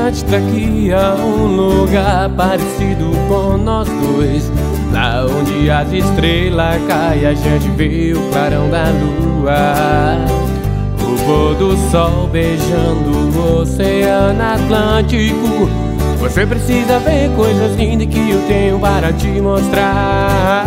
distante daqui há um lugar parecido com nós dois, lá onde as estrelas caem a gente vê o clarão da lua, o pôr do sol beijando o oceano Atlântico. Você precisa ver coisas lindas que eu tenho para te mostrar.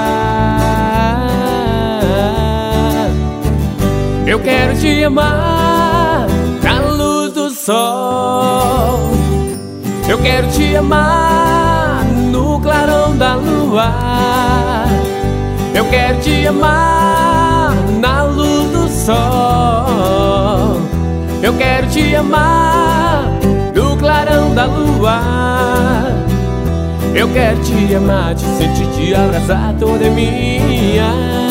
Eu quero te amar na luz do sol, eu quero te amar no clarão da lua, eu quero te amar na luz do sol, eu quero te amar no clarão da lua, eu quero te amar, te sentir, te abraçar, toda é minha.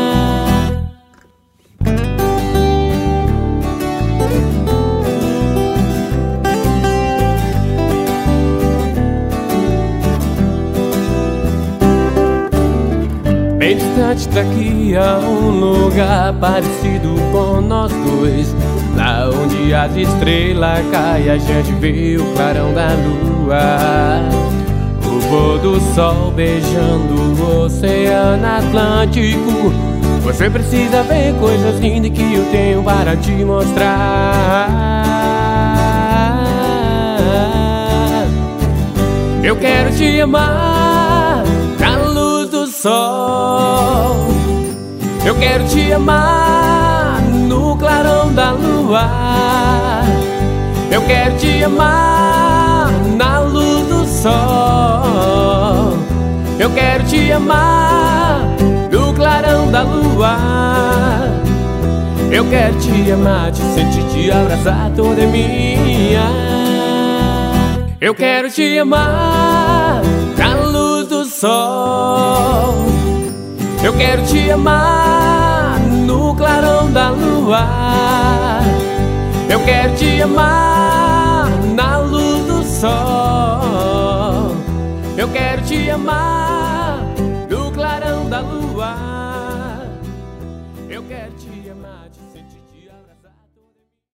Bem distante daqui há um lugar parecido com nós dois, lá onde as estrelas caem a gente vê o clarão da lua, o pôr do sol beijando o oceano Atlântico. Você precisa ver coisas lindas que eu tenho para te mostrar. Eu quero te amar na luz do sol, eu quero te amar no clarão da lua, eu quero te amar na luz do sol, eu quero te amar no clarão da lua, eu quero te amar, te sentir, te abraçar, toda é minha. Eu quero te amar na luz do sol, eu quero te amar no clarão da lua, eu quero te amar na luz do sol, eu quero te amar.